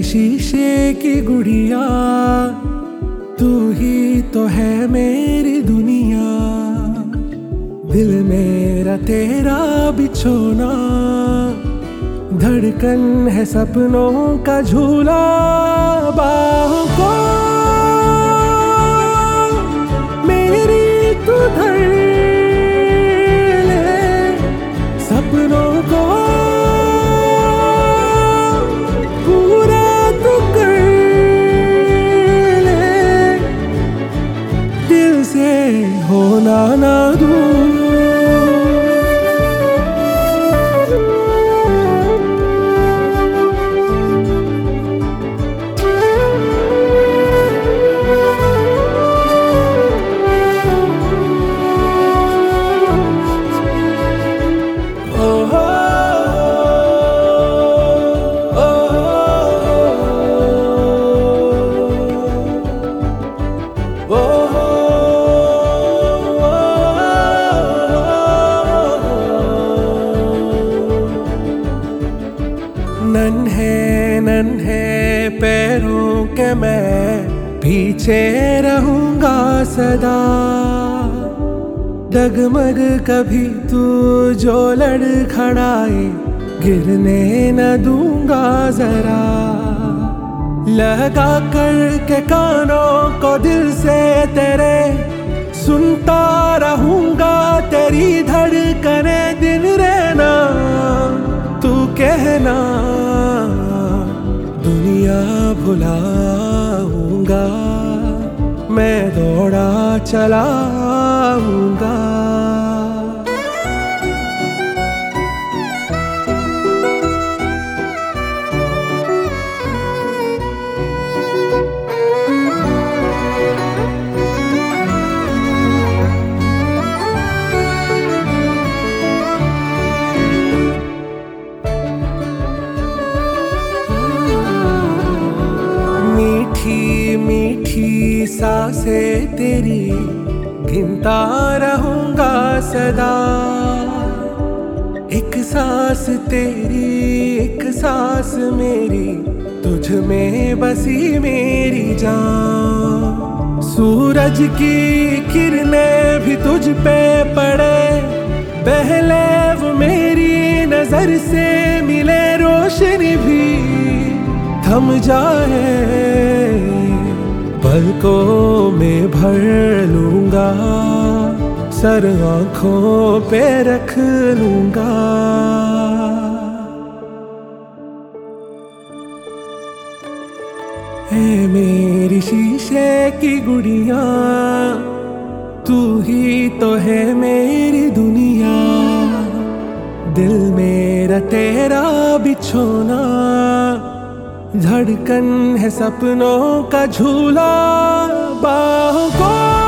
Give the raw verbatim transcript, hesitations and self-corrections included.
शीशे की गुड़िया, तू ही तो है मेरी दुनिया। दिल मेरा तेरा बिछोना, धड़कन है सपनों का झूला। बाहों को मेरी तू धर ले, सपनों को पूरा तू कर ले। दिल से होना ना दूर, नन्हे नन्हे पैरों के मैं पीछे रहूंगा सदा। डगमग कभी तू जो लड़खड़ाए, गिरने न दूंगा जरा। लगा कर के कानों को दिल से तेरे, सुनता रहूंगा तेरी धड़कने। दिन रहना तू कहना, दुनिया भुलाऊंगा, मैं दौड़ा चलाऊंगा। मीठी मीठी सांसें तेरी गिनता रहूंगा सदा। एक सांस तेरी एक सांस मेरी, तुझ में बसी मेरी जान। सूरज की किरणें भी तुझ पे पड़े, पहले वो मेरी नजर से मिले। रोशनी भी थम जाए, पलकों में भर लूंगा, सर आँखों पे रख लूंगा। है मेरी शीशे की गुड़िया, तू ही तो है मेरी दुनिया। दिल मेरा तेरा बिछोना, धड़कन है सपनों का झूला। बाहों को